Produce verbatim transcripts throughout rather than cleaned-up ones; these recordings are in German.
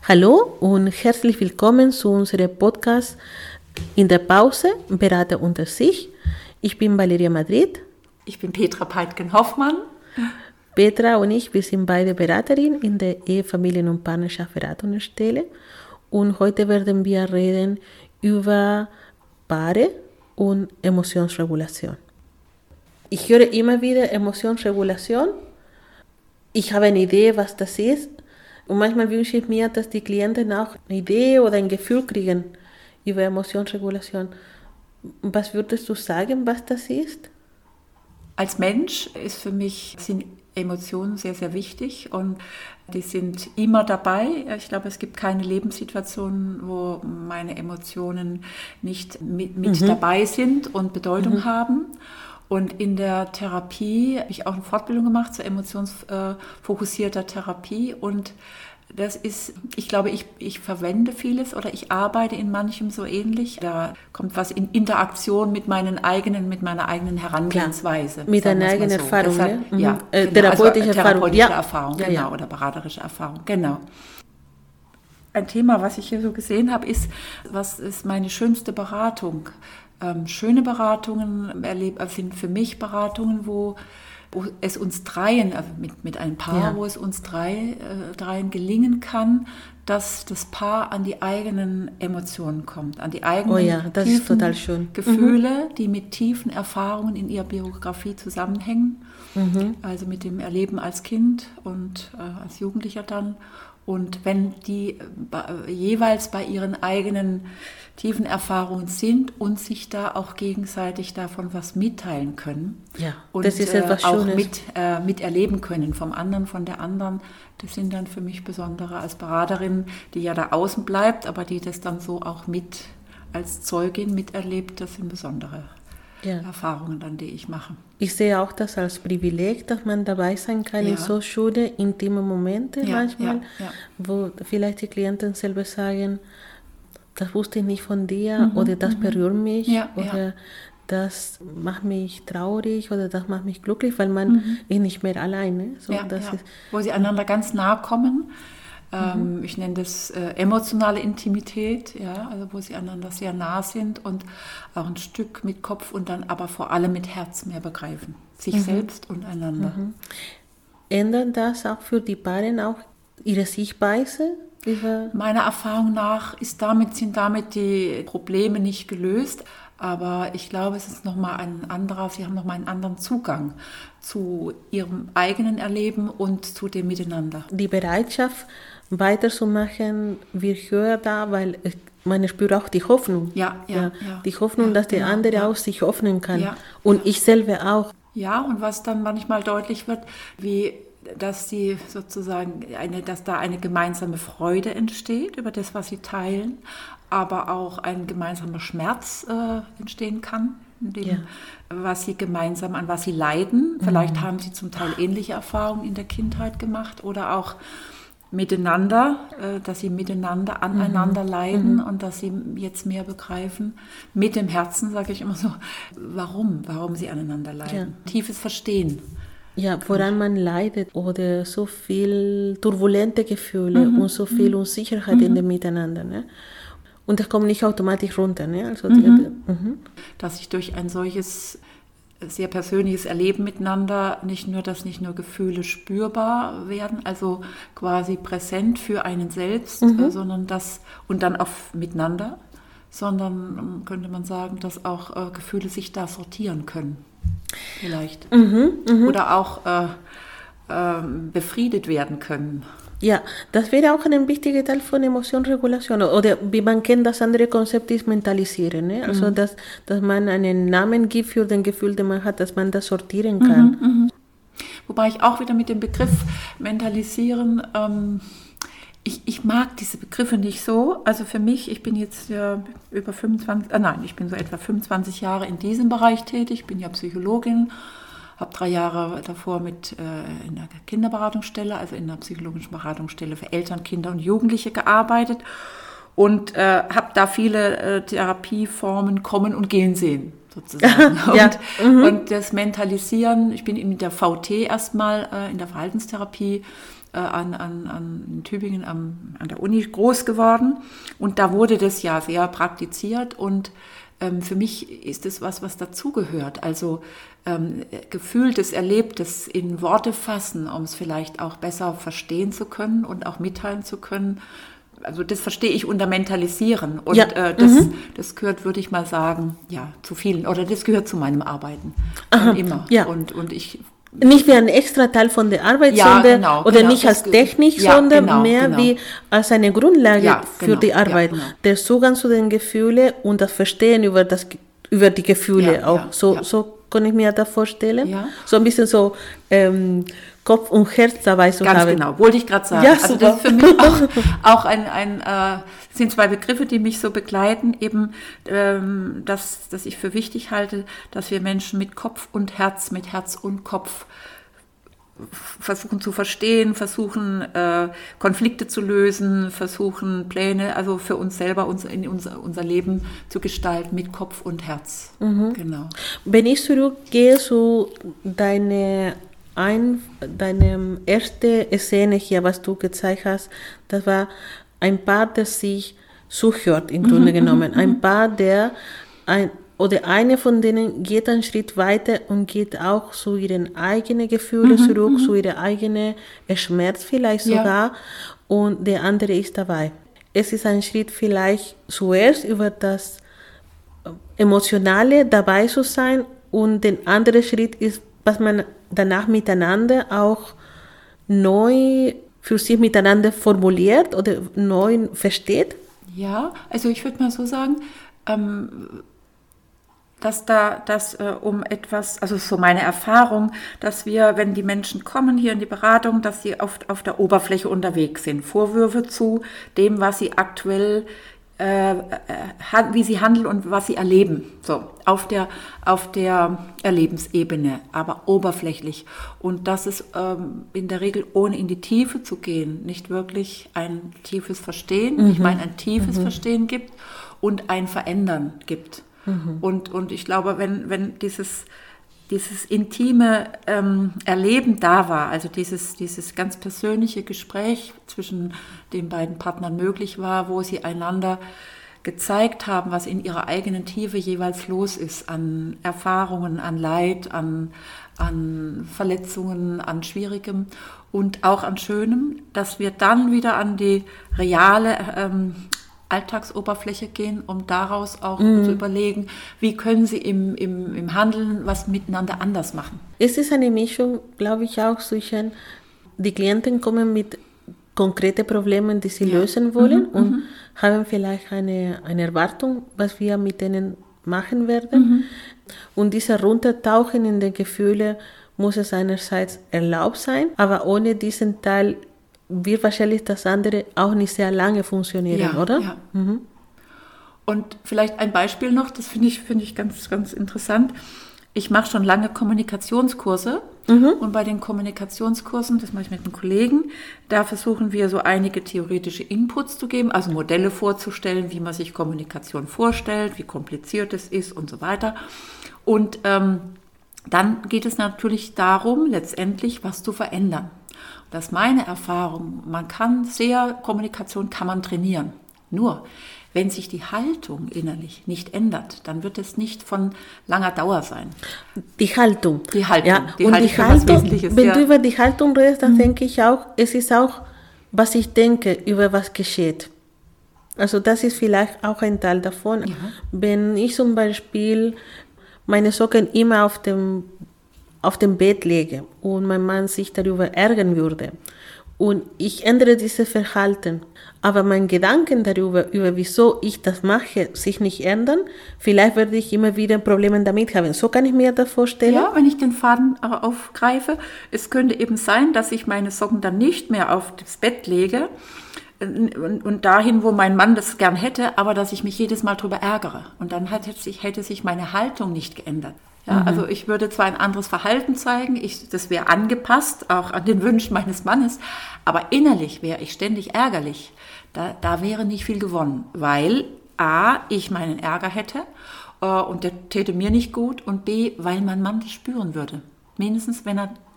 Hallo und herzlich willkommen zu unserem Podcast in der Pause, Berater unter sich. Ich bin Valeria Madrid. Ich bin Petra Peitgen-Hoffmann. Petra und ich, wir sind beide Beraterinnen in der Ehe, Familien- und Partnerschaftsberatungsstelle. Und heute werden wir reden über Paare und Emotionsregulation. Ich höre immer wieder Emotionsregulation. Ich habe eine Idee, was das ist. Und manchmal wünsche ich mir, dass die Klienten auch eine Idee oder ein Gefühl kriegen über Emotionsregulation. Was würdest du sagen, was das ist? Als Mensch ist für mich, sind Emotionen sehr, sehr wichtig und die sind immer dabei. Ich glaube, es gibt keine Lebenssituation, wo meine Emotionen nicht mit, mit mhm. dabei sind und Bedeutung mhm. haben. Und in der Therapie habe ich auch eine Fortbildung gemacht zur emotionsfokussierter Therapie. Und das ist, ich glaube, ich, ich verwende vieles oder ich arbeite in manchem so ähnlich. Da kommt was in Interaktion mit meinen eigenen, mit meiner eigenen Herangehensweise. Klar, mit deiner eigenen so. Erfahrung, Deshalb, ne? Ja, äh, genau. therapeutische also, Erfahrung. Therapeutische ja. Erfahrung, ja, genau, ja. oder beraterische Erfahrung, genau. Ein Thema, was ich hier so gesehen habe, ist, was ist meine schönste Beratung? Ähm, schöne Beratungen erlebe, sind für mich Beratungen, wo, wo es uns dreien, also mit, mit einem Paar, ja. wo es uns drei, äh, dreien gelingen kann, dass das Paar an die eigenen Emotionen kommt, an die eigenen oh ja, das ist total schön. Gefühle, mhm. die mit tiefen Erfahrungen in ihrer Biografie zusammenhängen, mhm. also mit dem Erleben als Kind und äh, als Jugendlicher dann. Und wenn die äh, jeweils bei ihren eigenen tiefen Erfahrungen sind und sich da auch gegenseitig davon was mitteilen können ja, und das ist etwas äh, auch Schönes. mit, äh, miterleben können vom anderen, von der anderen, das sind dann für mich Besondere als Beraterin, die ja da außen bleibt, aber die das dann so auch mit als Zeugin miterlebt, das sind besondere ja. Erfahrungen dann, die ich mache. Ich sehe auch das als Privileg, dass man dabei sein kann ja. in so schöne, intime Momente ja, manchmal, ja, ja. wo vielleicht die Klienten selber sagen, das wusste ich nicht von dir mhm, oder das mhm. berührt mich ja, oder ja. das macht mich traurig oder das macht mich glücklich, weil man mhm. ist nicht mehr alleine. So, ja, das ja. ist, wo sie einander ganz nahe kommen. Ähm, mhm. Ich nenne das äh, emotionale Intimität, ja, also wo sie einander sehr nah sind und auch ein Stück mit Kopf und dann aber vor allem mit Herz mehr begreifen. Sich mhm. selbst und einander. Mhm. Ändert das auch für die Paare auch ihre Sichtweise? Meiner Erfahrung nach ist damit, sind damit die Probleme nicht gelöst, aber ich glaube, es ist nochmal ein anderer, sie haben nochmal einen anderen Zugang zu ihrem eigenen Erleben und zu dem Miteinander. Die Bereitschaft weiterzumachen wird höher da, weil man spürt auch die Hoffnung. Ja, ja, ja, ja. Die Hoffnung, ja, dass der genau, andere ja. auch sich öffnen kann. Ja, und ja. ich selber auch. Ja, und was dann manchmal deutlich wird, wie dass sie sozusagen eine, dass da eine gemeinsame Freude entsteht über das, was sie teilen, aber auch ein gemeinsamer Schmerz äh, entstehen kann, in dem, ja. was sie gemeinsam, an was sie leiden. Mhm. Vielleicht haben sie zum Teil ähnliche Erfahrungen in der Kindheit gemacht oder auch miteinander, äh, dass sie miteinander aneinander mhm. leiden mhm. und dass sie jetzt mehr begreifen, mit dem Herzen, sage ich immer so, warum, warum sie aneinander leiden. Ja. Tiefes Verstehen. Ja, woran man leidet oder so viel turbulente Gefühle mhm. und so viel Unsicherheit mhm. in dem Miteinander. Ne? Und das kommt nicht automatisch runter. Ne? Also mhm. die, mhm. Dass sich durch ein solches sehr persönliches Erleben miteinander nicht nur, dass nicht nur Gefühle spürbar werden, also quasi präsent für einen selbst, mhm. äh, sondern das und dann auch miteinander, sondern könnte man sagen, dass auch äh, Gefühle sich da sortieren können. Vielleicht. Mhm, mh. Oder auch äh, äh, befriedet werden können. Ja, das wäre auch ein wichtiger Teil von Emotionsregulation. Oder wie man kennt, das andere Konzept ist Mentalisieren. Ne? Also, mhm. dass, dass man einen Namen gibt für den Gefühl, den man hat, dass man das sortieren kann. Mhm, mh. Wobei ich auch wieder mit dem Begriff Mentalisieren, ähm, ich, ich mag diese Begriffe nicht so. Also für mich, ich bin jetzt ja über fünfundzwanzig, äh nein, ich bin so etwa fünfundzwanzig Jahre in diesem Bereich tätig. Ich bin ja Psychologin, habe drei Jahre davor mit äh, in einer Kinderberatungsstelle, also in einer psychologischen Beratungsstelle für Eltern, Kinder und Jugendliche gearbeitet und äh, habe da viele äh, Therapieformen kommen und gehen sehen. Sozusagen. ja. und, mhm. und das Mentalisieren, ich bin in der V T erstmal, äh, in der Verhaltenstherapie, äh, an, an, an in Tübingen am, an der Uni groß geworden und da wurde das ja sehr praktiziert und ähm, für mich ist es was, was dazugehört. Also ähm, gefühltes, erlebtes in Worte fassen, um es vielleicht auch besser verstehen zu können und auch mitteilen zu können. Also das verstehe ich unter Mentalisieren und ja. äh, das, mhm. das gehört, würde ich mal sagen, ja, zu vielen oder das gehört zu meinem Arbeiten Aha, immer. Ja. Und, und ich nicht wie ein extra Teil von der Arbeit, ja, sondern genau, oder genau, nicht als Technik, ja, sondern genau, mehr genau. wie als eine Grundlage ja, für genau, die Arbeit. Ja, genau. Der Zugang zu den Gefühlen und das Verstehen über das über die Gefühle ja, auch. Ja, so, ja. so kann ich mir das vorstellen. Ja. So ein bisschen so ähm, Kopf und Herz dabei zu Ganz haben. Genau, wollte ich gerade sagen. Ja, also das ist für mich auch, auch ein, ein äh, sind zwei Begriffe, die mich so begleiten, eben, ähm, dass, dass ich für wichtig halte, dass wir Menschen mit Kopf und Herz, mit Herz und Kopf versuchen zu verstehen, versuchen äh, Konflikte zu lösen, versuchen Pläne, also für uns selber uns in unser, unser Leben zu gestalten mit Kopf und Herz. Mhm. Genau. Wenn ich zurückgehe zu deine ein, deine erste Szene hier, was du gezeigt hast, das war ein Paar, das sich zuhört im Grunde mhm, genommen. Ein Paar, der ein oder eine von denen geht einen Schritt weiter und geht auch zu ihren eigenen Gefühlen mhm, zurück, mhm. zu ihrem eigenen Schmerz vielleicht sogar. Ja. Und der andere ist dabei. Es ist ein Schritt vielleicht zuerst über das Emotionale dabei zu sein und der andere Schritt ist, was man danach miteinander auch neu für sich miteinander formuliert oder neu versteht. Ja, also ich würde mal so sagen, ähm, dass da, dass äh, um etwas, also so meine Erfahrung, dass wir, wenn die Menschen kommen hier in die Beratung, dass sie oft auf der Oberfläche unterwegs sind. Vorwürfe zu dem, was sie aktuell, äh, äh, wie sie handeln und was sie erleben. So, auf der, auf der Erlebensebene, aber oberflächlich. Und dass es ähm, in der Regel, ohne in die Tiefe zu gehen, nicht wirklich ein tiefes Verstehen, mhm. ich meine ein tiefes mhm. Verstehen gibt und ein Verändern gibt. Mhm. Und, und ich glaube, wenn, wenn dieses, dieses intime ähm, Erleben da war, also dieses, dieses ganz persönliche Gespräch zwischen den beiden Partnern möglich war, wo sie einander gezeigt haben, was in ihrer eigenen Tiefe jeweils los ist, an Erfahrungen, an Leid, an, an Verletzungen, an Schwierigem und auch an Schönem, dass wir dann wieder an die reale ähm, Alltagsoberfläche gehen, um daraus auch mm. zu überlegen, wie können sie im, im, im Handeln was miteinander anders machen. Es ist eine Mischung, glaube ich, auch zwischen, die Klienten kommen mit konkreten Problemen, die sie ja. lösen wollen mhm, und mhm. haben vielleicht eine, eine Erwartung, was wir mit denen machen werden. Mhm. Und dieses Runtertauchen in die Gefühle muss es einerseits erlaubt sein, aber ohne diesen Teil wird wahrscheinlich das andere auch nicht sehr lange funktionieren, ja, oder? Ja. Mhm. Und vielleicht ein Beispiel noch, das finde ich, finde ich ganz, ganz interessant. Ich mache schon lange Kommunikationskurse mhm. und bei den Kommunikationskursen, das mache ich mit einem Kollegen, da versuchen wir so einige theoretische Inputs zu geben, also Modelle vorzustellen, wie man sich Kommunikation vorstellt, wie kompliziert es ist und so weiter. Und ähm, dann geht es natürlich darum, letztendlich was zu verändern. Das ist meine Erfahrung. Man kann sehr, Kommunikation kann man trainieren. Nur, wenn sich die Haltung innerlich nicht ändert, dann wird es nicht von langer Dauer sein. Die Haltung. Die Haltung. Ja, die und Haltung, die Haltung, wenn ja. du über die Haltung redest, dann mhm. denke ich auch, es ist auch, was ich denke, über was geschieht. Also das ist vielleicht auch ein Teil davon. Ja. Wenn ich zum Beispiel meine Socken immer auf dem auf dem Bett lege und mein Mann sich darüber ärgern würde und ich ändere dieses Verhalten, aber mein Gedanken darüber, über wieso ich das mache, sich nicht ändern, vielleicht werde ich immer wieder Probleme damit haben. So kann ich mir das vorstellen. Ja, wenn ich den Faden aber aufgreife, es könnte eben sein, dass ich meine Socken dann nicht mehr auf das Bett lege und, und dahin, wo mein Mann das gern hätte, aber dass ich mich jedes Mal darüber ärgere. Und dann hätte sich, hätte sich meine Haltung nicht geändert. Ja, mhm. Also ich würde zwar ein anderes Verhalten zeigen, ich, das wäre angepasst, auch an den Wünschen meines Mannes, aber innerlich wäre ich ständig ärgerlich. Da, da wäre nicht viel gewonnen, weil A, ich meinen Ärger hätte äh, und der täte mir nicht gut und B, weil mein Mann das spüren würde. Mindestens, wenn er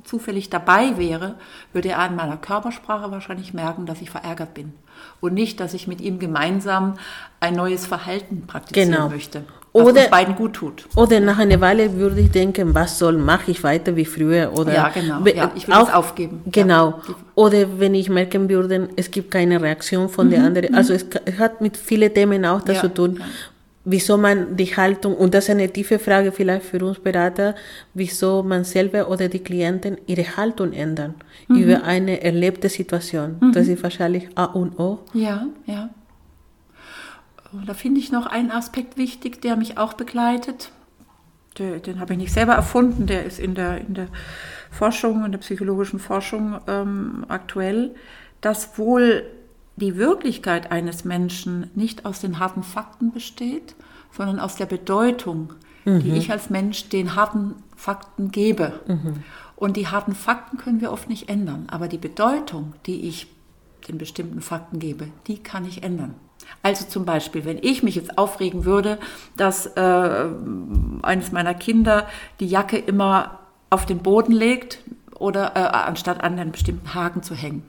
zufällig dabei wäre, würde er an meiner Körpersprache wahrscheinlich merken, dass ich verärgert bin. Und nicht, dass ich mit ihm gemeinsam ein neues Verhalten praktizieren genau. möchte, was oder, uns beiden gut tut. Oder nach einer Weile würde ich denken, was soll, mache ich weiter wie früher? Oder ja, genau. Ja, ich will auch, es aufgeben. Genau. Ja. Oder wenn ich merken würde, es gibt keine Reaktion von mhm, der anderen. Also es, es hat mit vielen Themen auch das ja, zu tun. Ja. Wieso man die Haltung, und das ist eine tiefe Frage vielleicht für uns Berater, wieso man selber oder die Klienten ihre Haltung ändern mhm. über eine erlebte Situation. Mhm. Das ist wahrscheinlich A und O. Ja, ja. Und da finde ich noch einen Aspekt wichtig, der mich auch begleitet. Den, den habe ich nicht selber erfunden, der ist in der, in der Forschung, in der psychologischen Forschung ähm, aktuell, dass wohl die Wirklichkeit eines Menschen nicht aus den harten Fakten besteht, sondern aus der Bedeutung, mhm. die ich als Mensch den harten Fakten gebe. Mhm. Und die harten Fakten können wir oft nicht ändern, aber die Bedeutung, die ich den bestimmten Fakten gebe, die kann ich ändern. Also zum Beispiel, wenn ich mich jetzt aufregen würde, dass äh, eines meiner Kinder die Jacke immer auf den Boden legt oder äh, anstatt an einen bestimmten Haken zu hängen.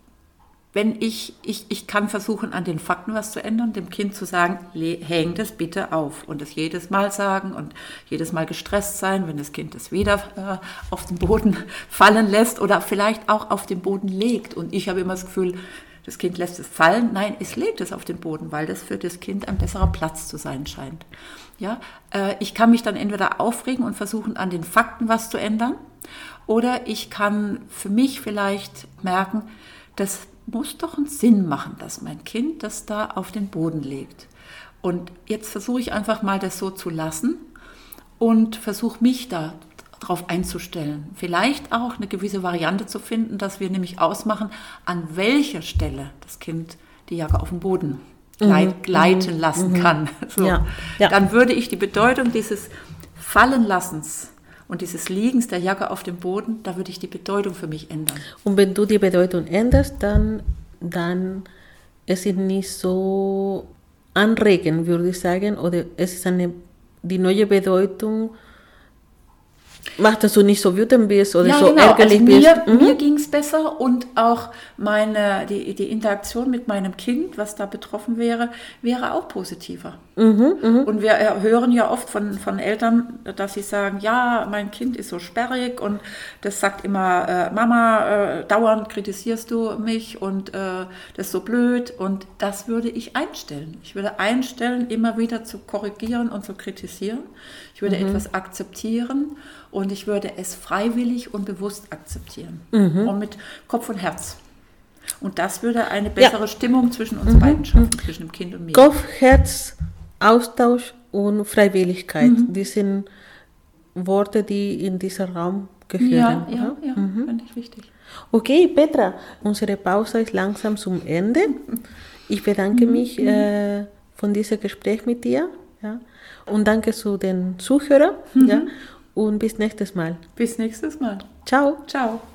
Wenn ich, ich, ich kann versuchen, an den Fakten was zu ändern, dem Kind zu sagen, häng das bitte auf und es jedes Mal sagen und jedes Mal gestresst sein, wenn das Kind es wieder äh, auf den Boden fallen lässt oder vielleicht auch auf den Boden legt. Und ich habe immer das Gefühl, das Kind lässt es fallen. Nein, es legt es auf den Boden, weil das für das Kind ein besserer Platz zu sein scheint. Ja, äh, ich kann mich dann entweder aufregen und versuchen, an den Fakten was zu ändern, oder ich kann für mich vielleicht merken, das muss doch einen Sinn machen, dass mein Kind das da auf den Boden legt. Und jetzt versuche ich einfach mal, das so zu lassen und versuche mich da drauf einzustellen. Vielleicht auch eine gewisse Variante zu finden, dass wir nämlich ausmachen, an welcher Stelle das Kind die Jacke auf den Boden gleit, gleiten lassen mhm. kann. So. Ja. Ja. Dann würde ich die Bedeutung dieses Fallenlassens und dieses Liegens der Jacke auf dem Boden, da würde ich die Bedeutung für mich ändern. Und wenn du die Bedeutung änderst, dann, dann ist es nicht so anregend, würde ich sagen, oder es ist eine, die neue Bedeutung, macht, dass du nicht so wütend bist oder ja, so genau. ärgerlich also mir, bist. Mhm. Mir ging es besser und auch meine, die, die Interaktion mit meinem Kind, was da betroffen wäre, wäre auch positiver. Mhm, mh. Und wir hören ja oft von, von Eltern, dass sie sagen, ja, mein Kind ist so sperrig und das sagt immer, äh, Mama, äh, dauernd kritisierst du mich und äh, das ist so blöd, und das würde ich einstellen. Ich würde einstellen, immer wieder zu korrigieren und zu kritisieren. Ich würde mhm. etwas akzeptieren und ich würde es freiwillig und bewusst akzeptieren. Mhm. Und mit Kopf und Herz. Und das würde eine bessere ja. Stimmung zwischen uns mhm. beiden schaffen, mhm. zwischen dem Kind und mir. Kopf, Herz, Austausch und Freiwilligkeit. Mhm. Das sind Worte, die in diesen Raum gehören. Ja, ja, ja, mhm. finde ich wichtig. Okay, Petra, unsere Pause ist langsam zum Ende. Ich bedanke mhm. mich äh, von diesem Gespräch mit dir. Ja. Und danke zu den Zuhörern. Mhm. Ja. Und bis nächstes Mal. Bis nächstes Mal. Ciao. Ciao.